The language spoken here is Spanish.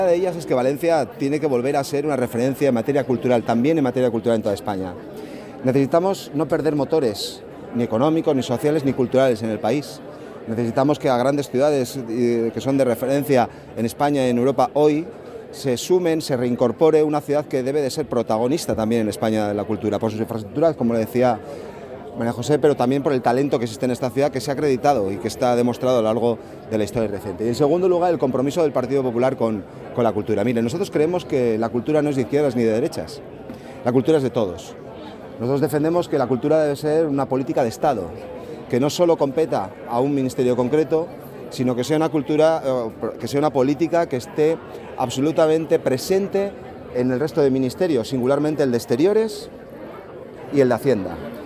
Una de ellas es que Valencia tiene que volver a ser una referencia en materia cultural, también en materia cultural en toda España. Necesitamos no perder motores, ni económicos, ni sociales, ni culturales en el país. Necesitamos que a grandes ciudades que son de referencia en España y en Europa hoy se sumen, se reincorpore una ciudad que debe de ser protagonista también en España de la cultura, por sus infraestructuras, como le decía María José, pero también por el talento que existe en esta ciudad, que se ha acreditado y que está demostrado a lo largo de la historia reciente. Y en segundo lugar, el compromiso del Partido Popular con la cultura. Mire, nosotros creemos que la cultura no es de izquierdas ni de derechas, la cultura es de todos. Nosotros defendemos que la cultura debe ser una política de Estado, que no solo competa a un ministerio concreto, sino que sea una cultura, que sea una política que esté absolutamente presente en el resto de ministerios, singularmente el de Exteriores y el de Hacienda.